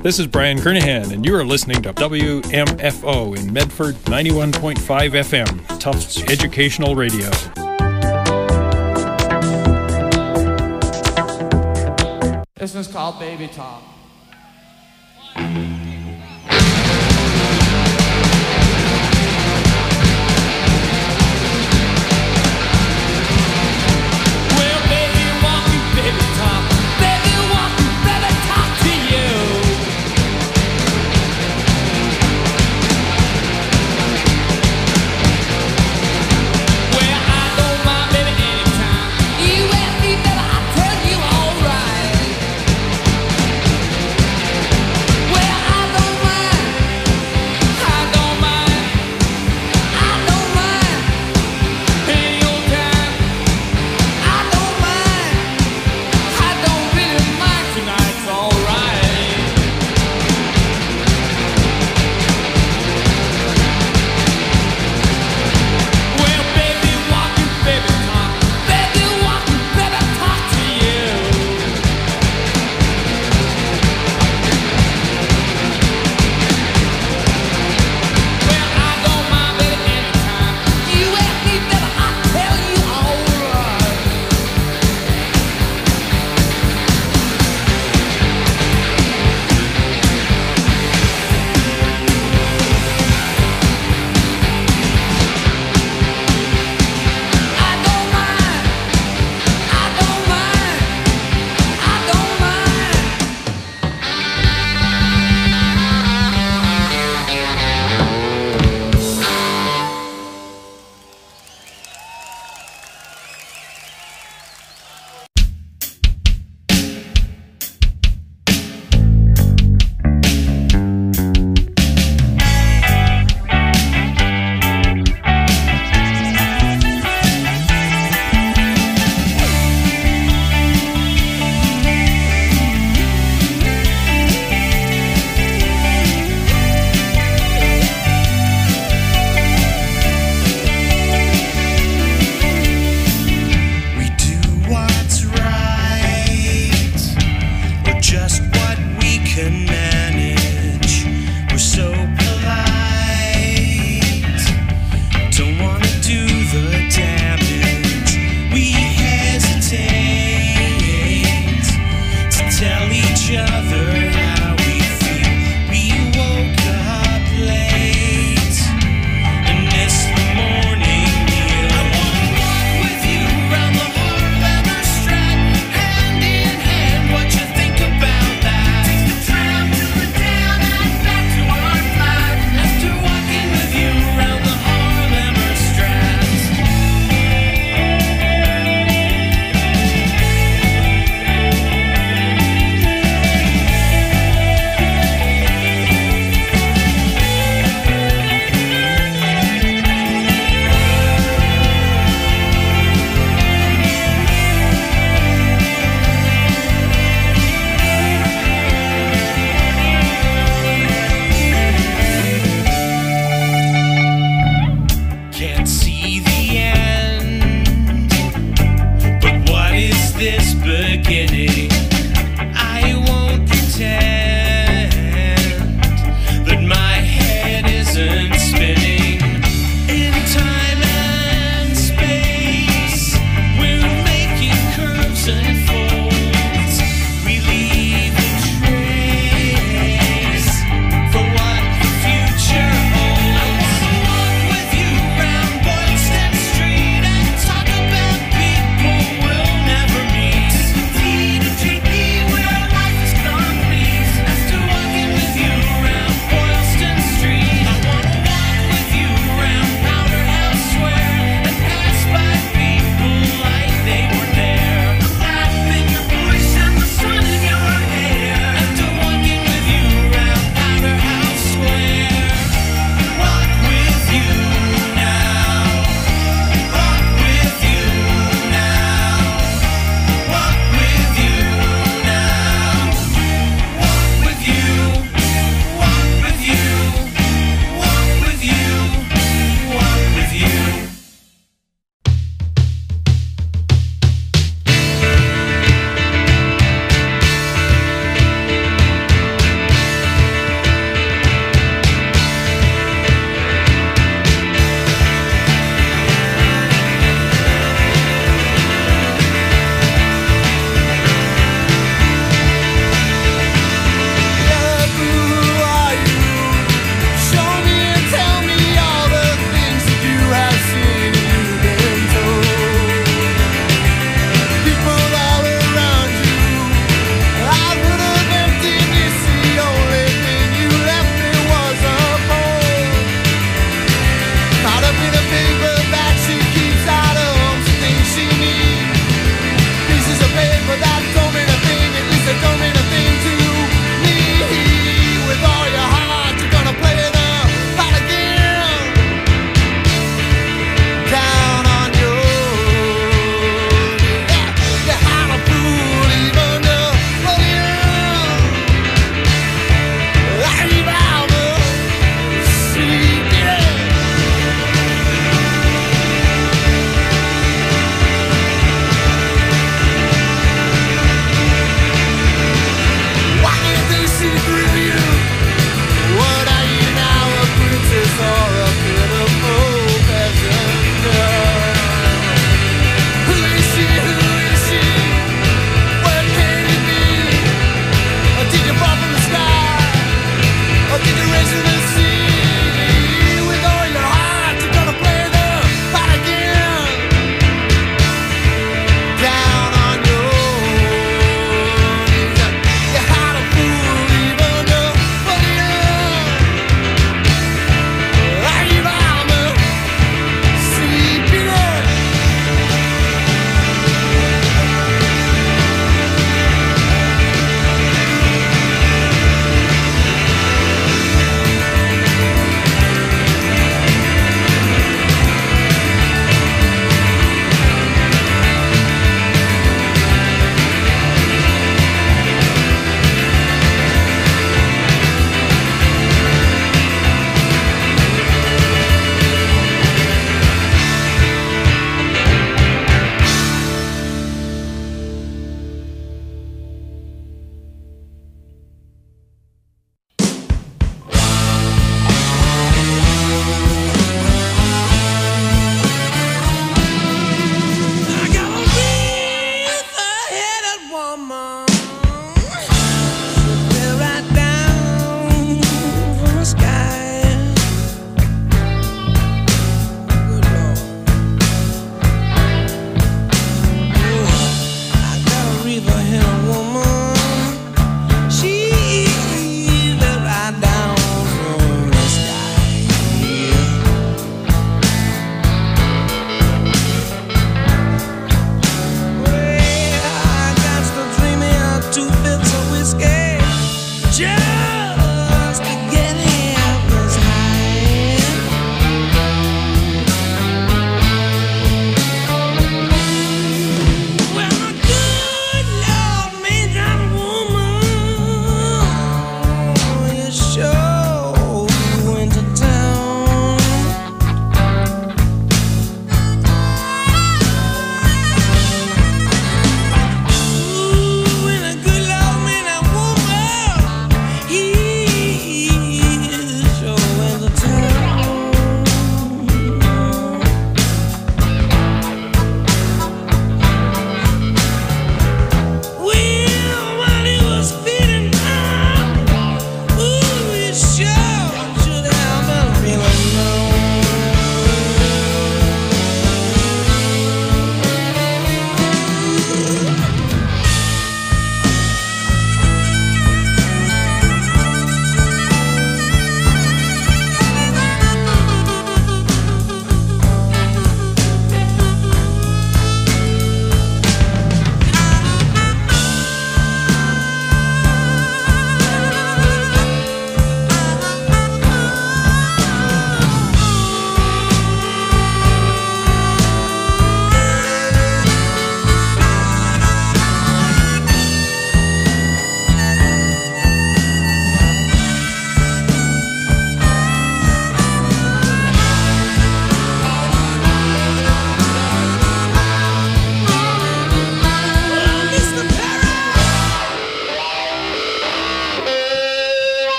This is Brian Kernahan, and you are listening to WMFO in Medford, 91.5 FM, Tufts Educational Radio. This one's called Baby Talk. You ask me, never I tell you all right.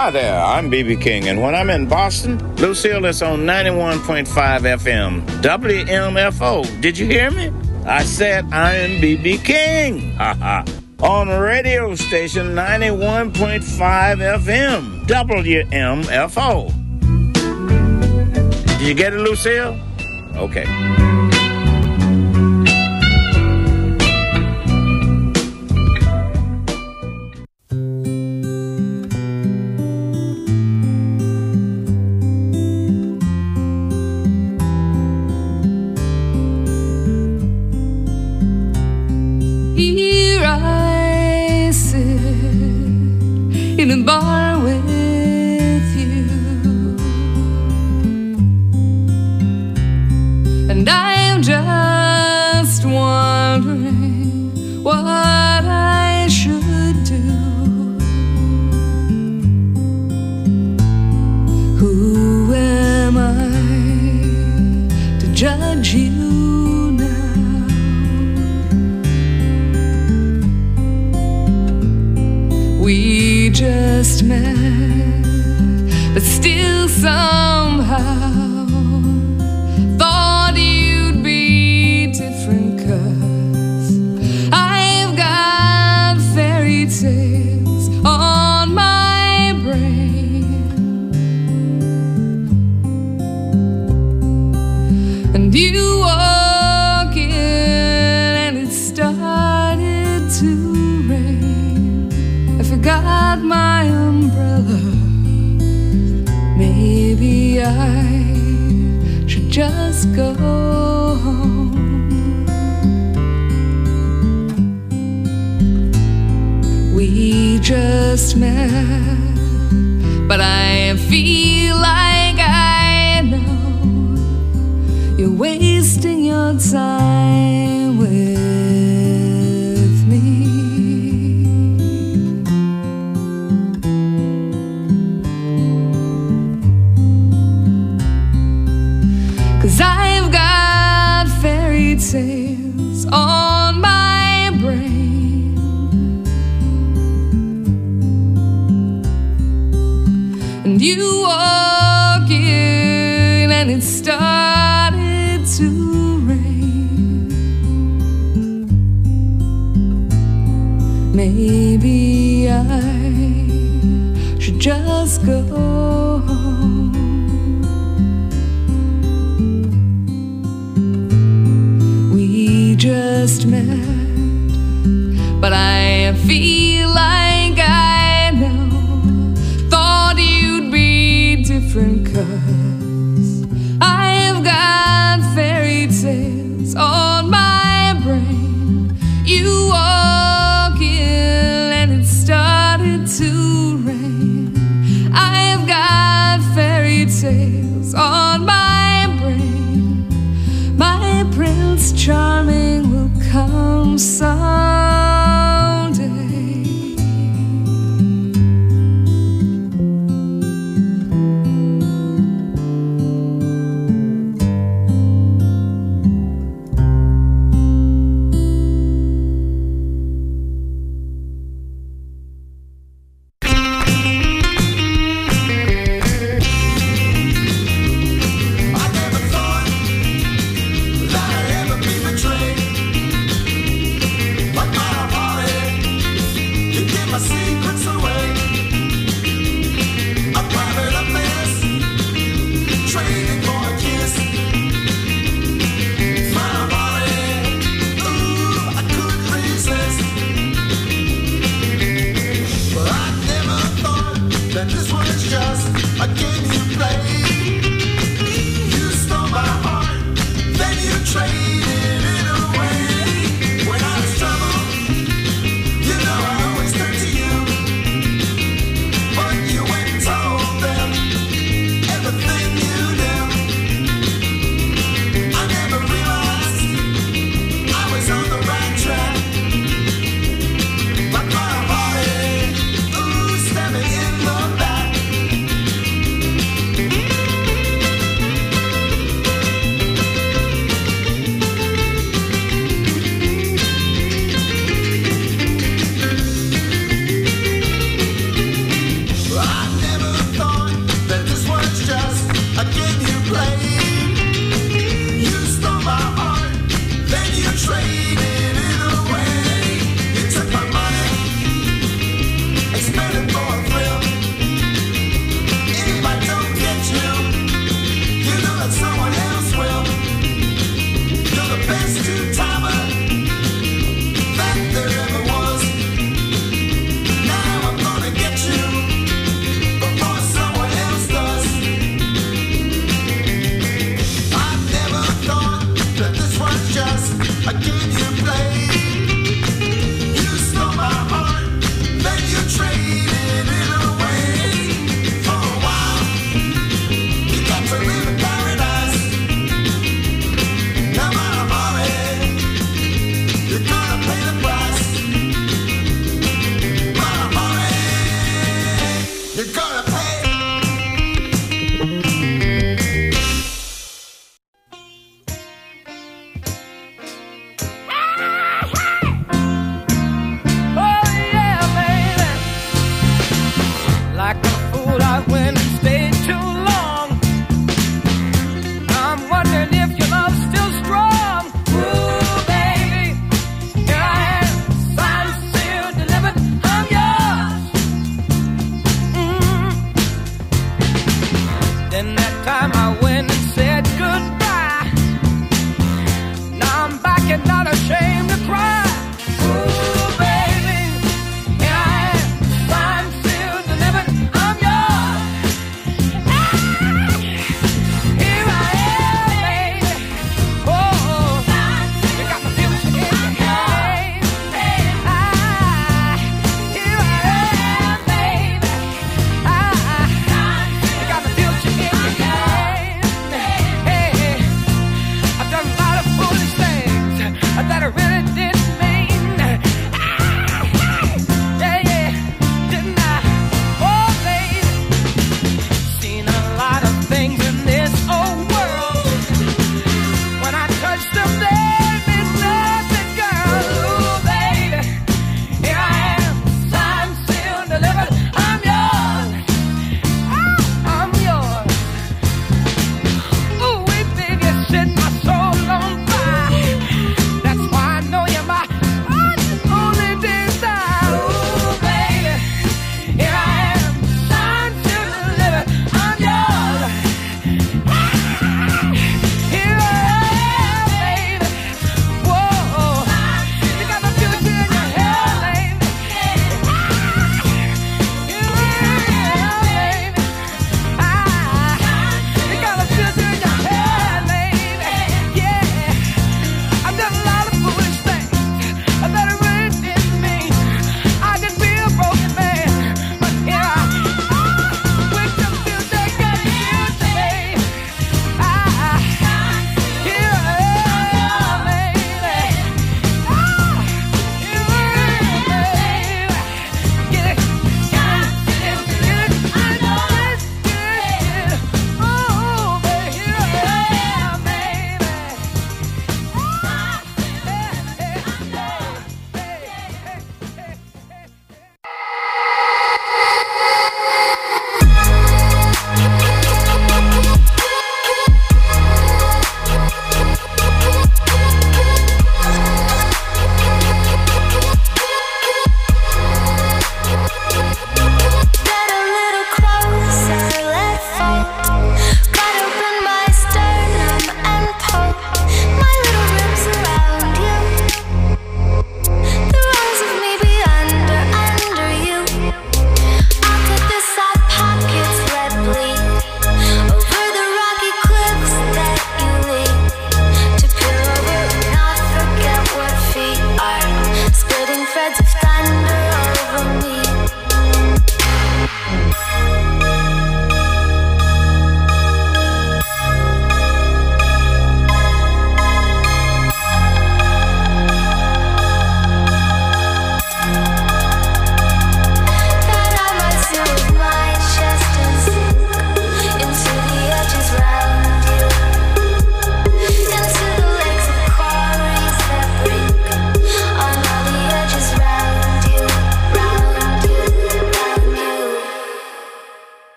Hi there, I'm B.B. King, and when I'm in Boston, Lucille is on 91.5 FM, WMFO. Did you hear me? I said I am B.B. King. On radio station 91.5 FM, WMFO. Did you get it, Lucille? Okay. Here I sit in a bar with you, and I'm just wondering what I should do. Who am I to judge you? We just met, but still somehow thought you'd be different, 'cause I've got fairy tales on my brain, and you walk in and it started to rain. I forgot my umbrella. Maybe I should just go home. We just met, but I feel like I know you're wasting your time with me. 'Cause I've got fairy tales on my brain, and you walk in and it started to rain. Maybe I should just go home. We just met, but I feel like I know thought you'd be different, 'cause I've got fairy tales on my brain. You walk in and it started to rain. I've got fairy tales on my brain. My Prince Charming will come someday.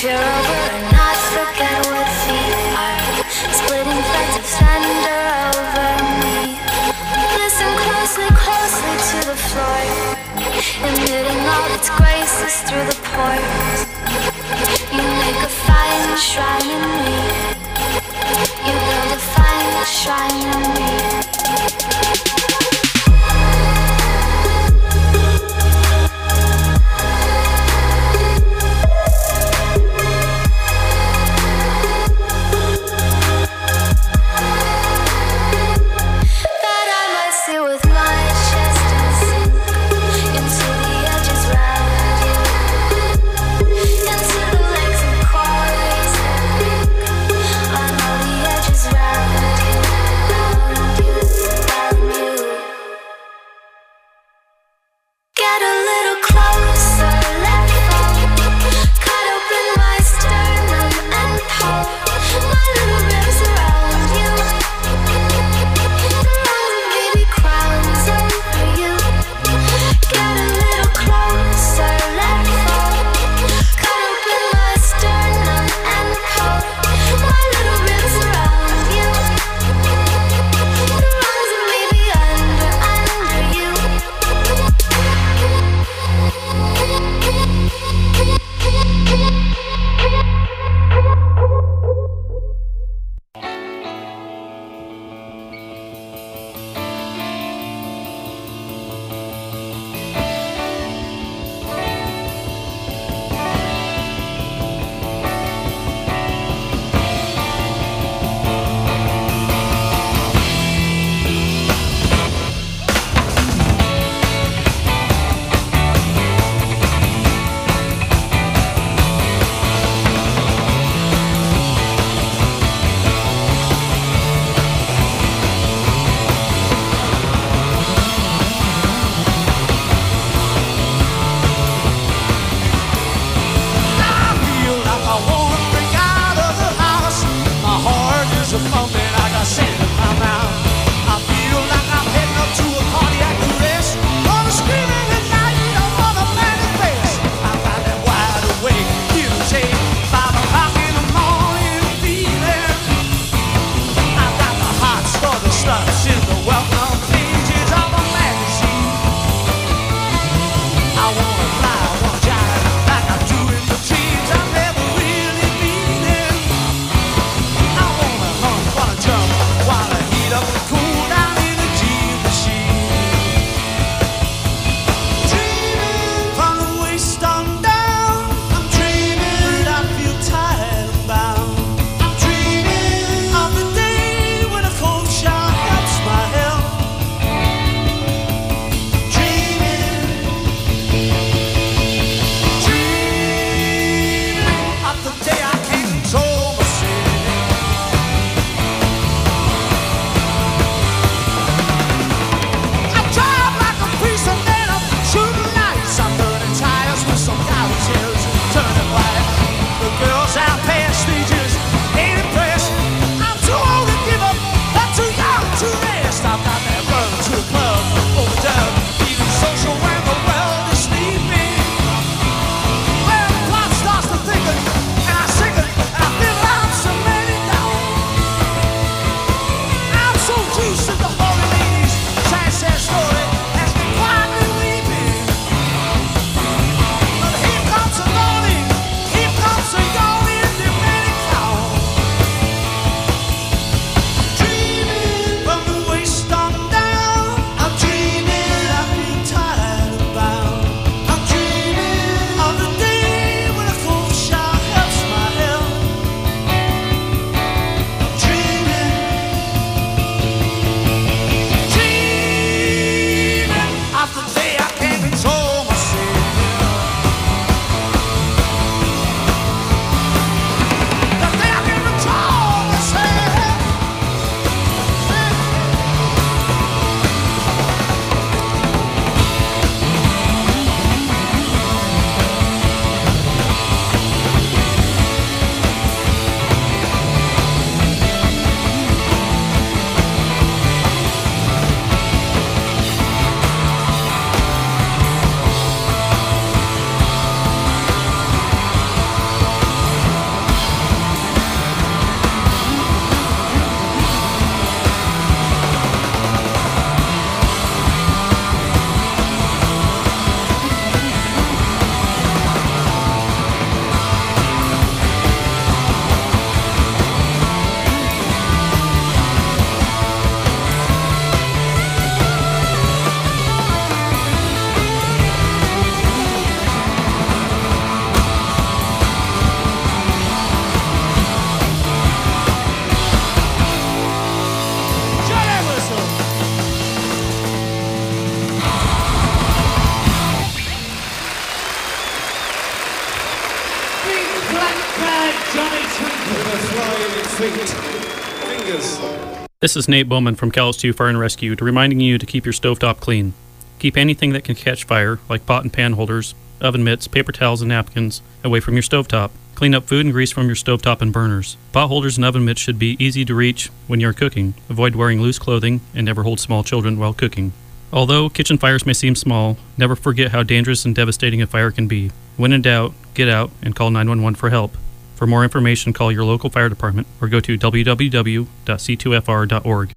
peer over and not forget what feet are. Splitting threads of thunder over me. Listen closely, closely to the floor, emitting all its graces through the pores. You make a fine shrine in me. You build a fine shrine in me. feet, fingers. This is Nate Bowman from Calais 2 Fire and Rescue, reminding you to keep your stovetop clean. Keep anything that can catch fire, like pot and pan holders, oven mitts, paper towels, and napkins, away from your stovetop. Clean up food and grease from your stovetop and burners. Pot holders and oven mitts should be easy to reach when you're cooking. Avoid wearing loose clothing and never hold small children while cooking. Although kitchen fires may seem small, never forget how dangerous and devastating a fire can be. When in doubt, get out and call 911 for help. For more information, call your local fire department or go to www.c2fr.org.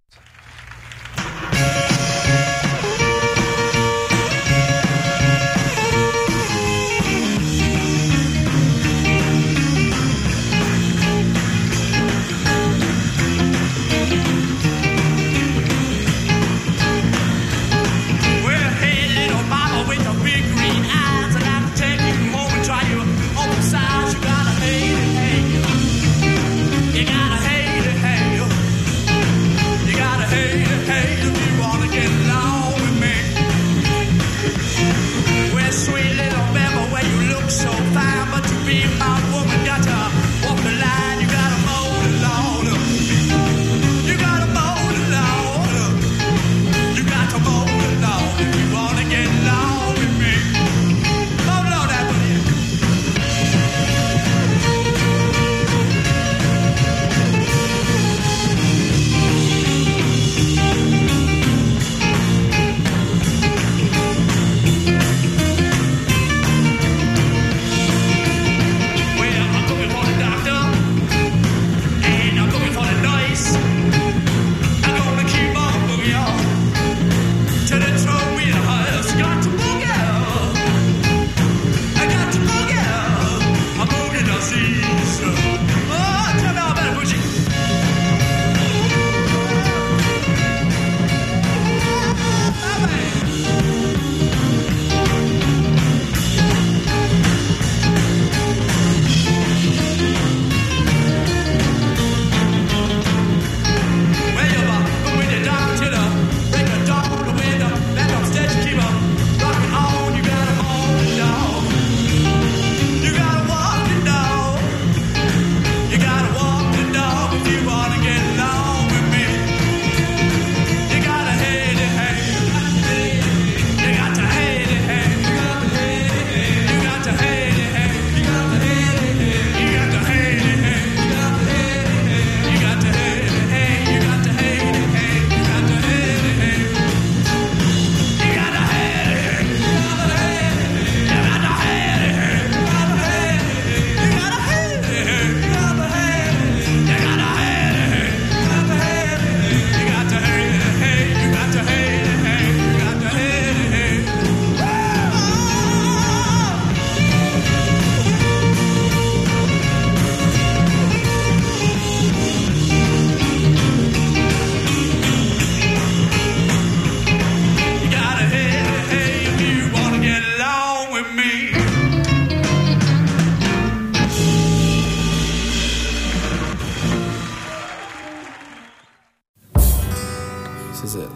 This is it.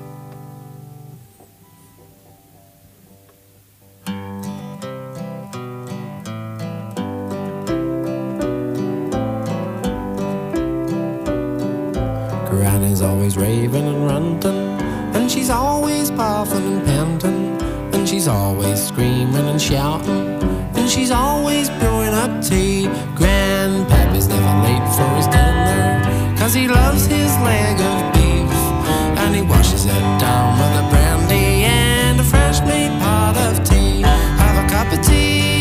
Granny's always raving and ranting, and she's always puffing and panting, and she's always screaming and shouting, and she's always brewing up tea. Grandpappy's never late for his dinner, 'cause he loves his leg of beef, and he washes it down with a brandy and a fresh made pot of tea. Have a cup of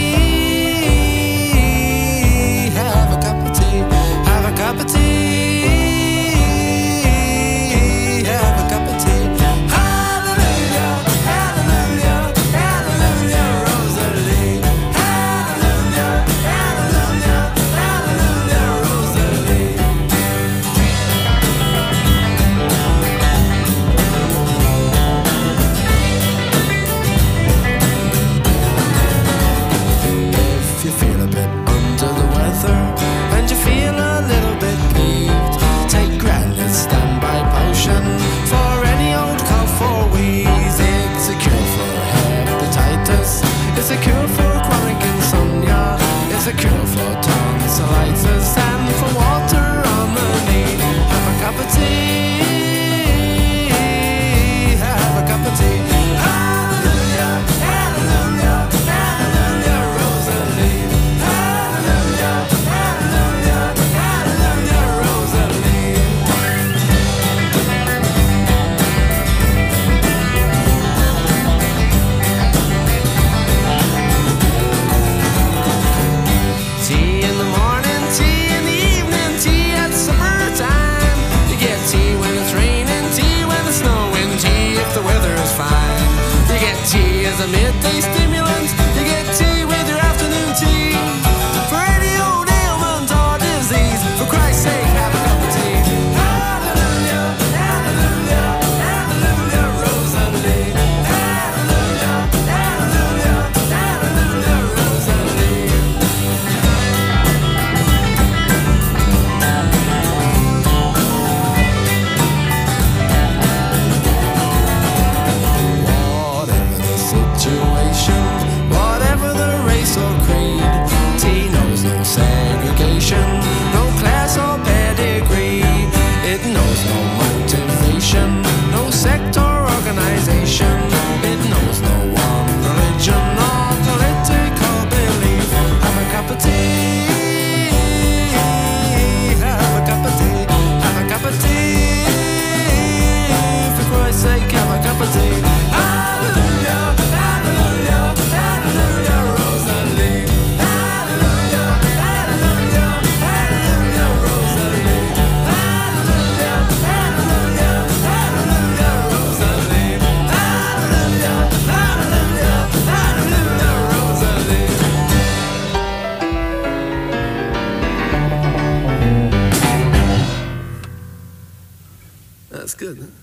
tea, have a cup of tea, have a cup of tea. There's a midday stimulant to get tea with your afternoon tea. For any old ailment or disease, for Christ's sake, have a cup of tea. Hallelujah, hallelujah, hallelujah, Rosalie. Hallelujah, hallelujah, hallelujah, Rosalie. Whatever the situation, whatever the race or creed, tea knows no segregation, no class or pedigree. It knows no motivation, no sect or organization. It knows no one religion or political belief. Have a cup of tea, have a cup of tea, have a cup of tea. For Christ's sake, have a cup of tea. Hallelujah, hallelujah, hallelujah, Rosalie. Hallelujah, hallelujah, hallelujah, Rosalie. Hallelujah, hallelujah, hallelujah, Rosalie. Hallelujah, hallelujah, hallelujah, Rosalie. That's good, huh?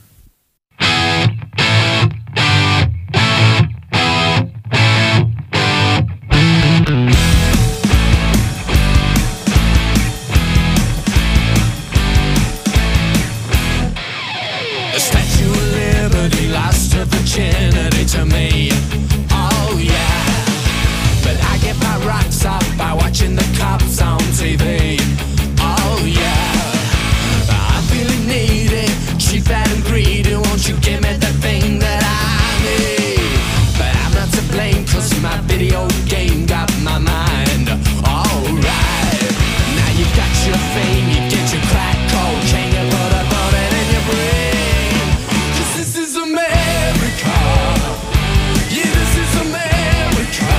The Statue of Liberty lost her virginity to me. Oh yeah. But I get my rocks off by watching the cops on TV. Oh yeah. I'm feeling needy, cheap and greedy. Won't you give me the thing that I need? But I'm not to blame, 'cause my video game got my mind. Alright. Now you've got your fame, you get your crack cocaine, you put a bullet in your brain. 'Cause this is America. Yeah, this is America.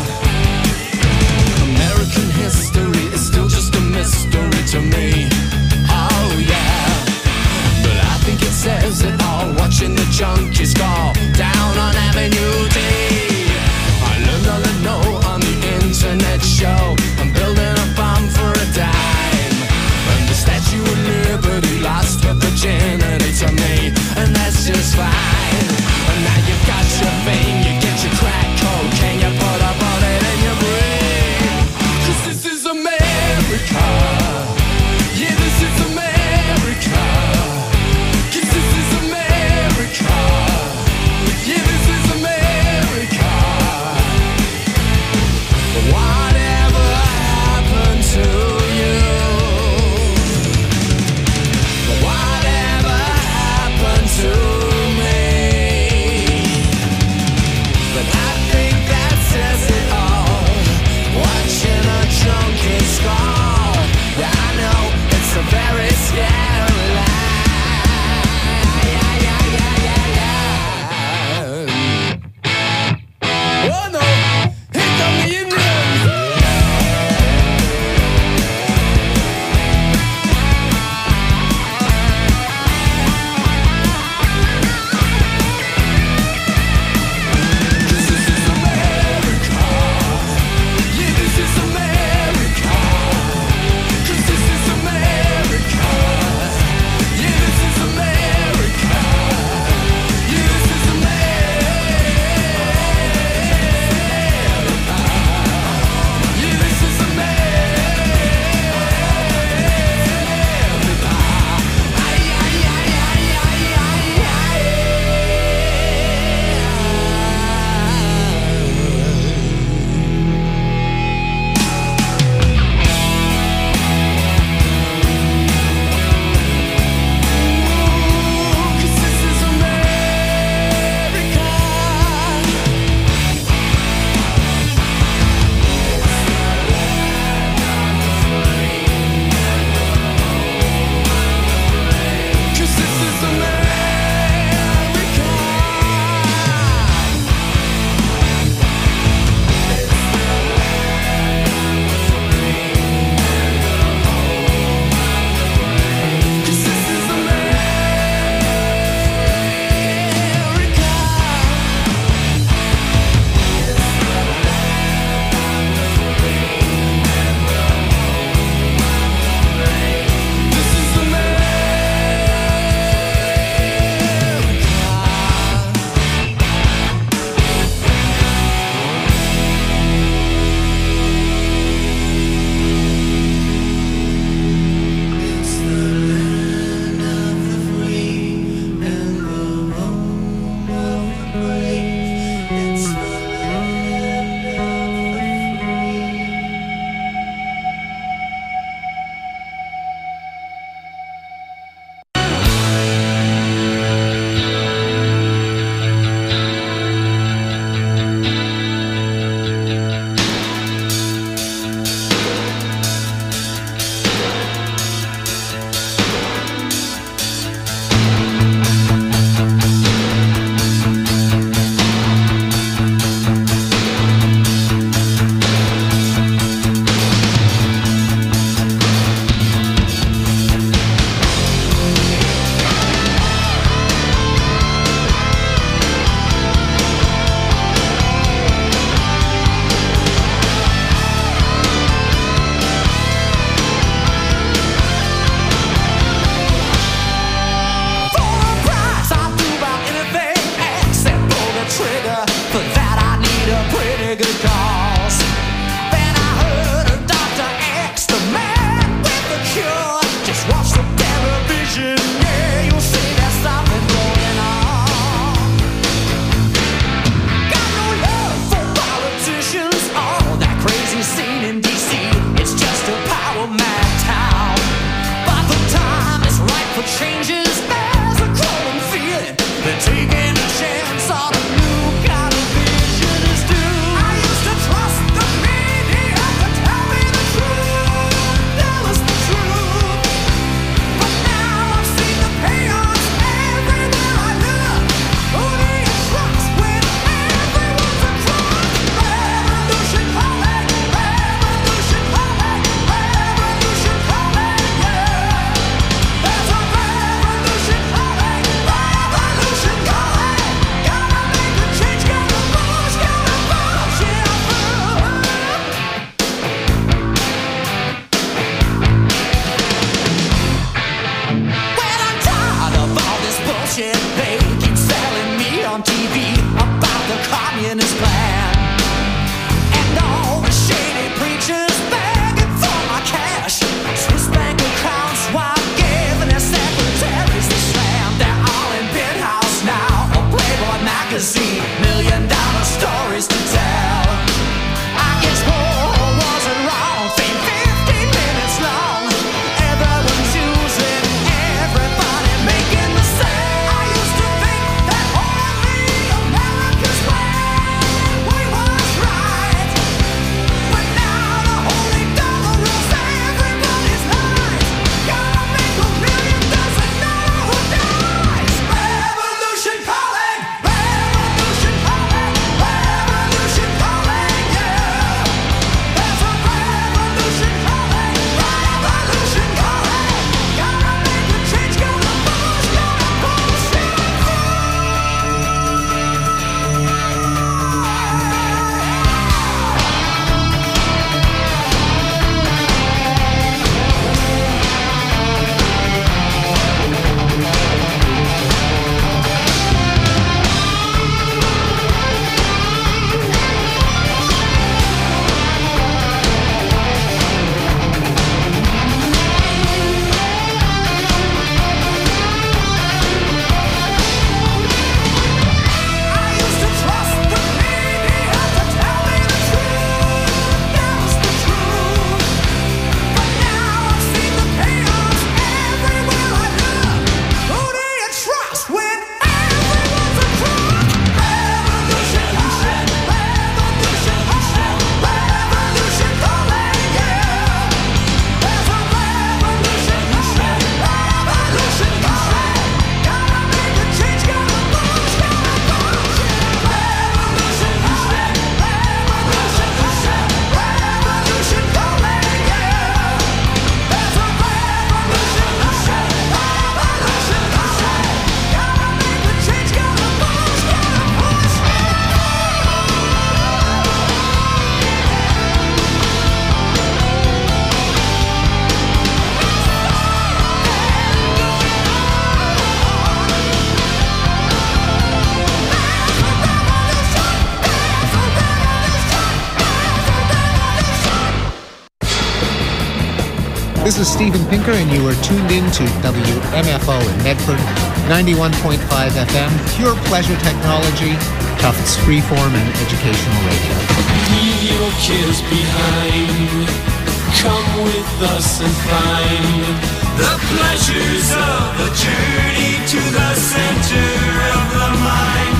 American history is still just a mystery to me. Oh yeah. But I think it says it all, watching the junkies fall down on Avenue D. I learned all I know on the internet show. I'm building a bomb for a dime. And the Statue of Liberty lost her virginity to me, and that's just fine. And now you've got your fame, you get your crack cocaine, you put a bullet in your brain. 'Cause this is America. Yeah, this is America. 'Cause this is America. Yeah, this is America. Whatever happened to you? Whatever happened to me? is Steven Pinker, and you are tuned in to WMFO in Medford, 91.5 FM, pure pleasure technology, Tufts freeform and educational radio. Leave your cares behind. Come with us and find the pleasures of a journey to the center of the mind.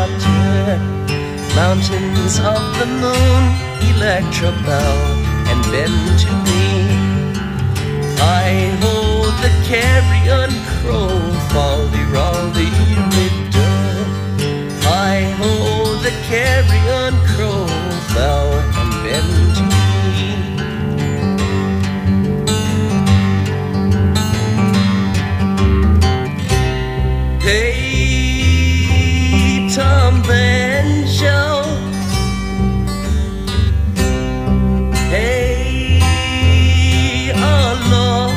water, mountains of the moon, Electra Bell and Ben to me. I hold the carrion crow, Faldy-Raldy Riddle. I hold the carrion crow, Bell and Ben to me. Hey, Tom Banjo. Hey, Laurel.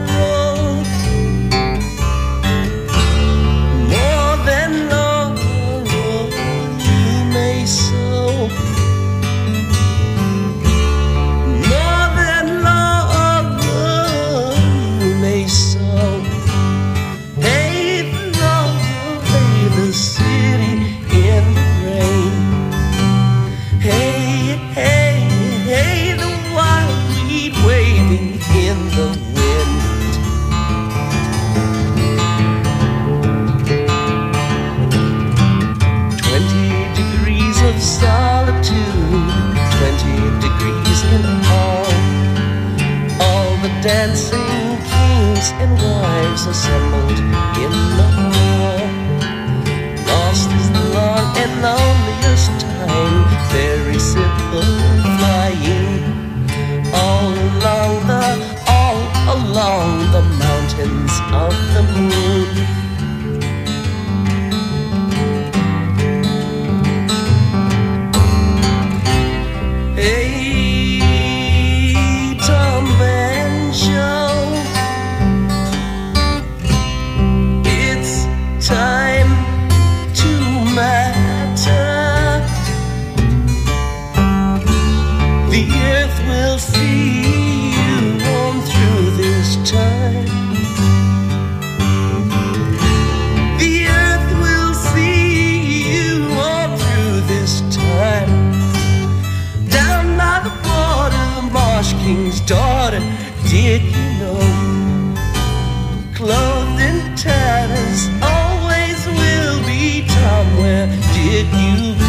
More than laurel you may sow. More than laurel you may sow. The city in the rain. Hey, hey, hey, the wild weed waving in the wind. 20 degrees of solitude, 20 degrees in all the dancing kings and wives assembled in the hall. Lost is the long and loneliest time, very simple flying all along the mountains of the moon. Hey, Tom Banjo, it's time matter. The earth will see you on through this time. The earth will see you on through this time. Down by the border, the Marsh King's daughter, did you know? Clothed in tatters, always will be. Tom, where did you go?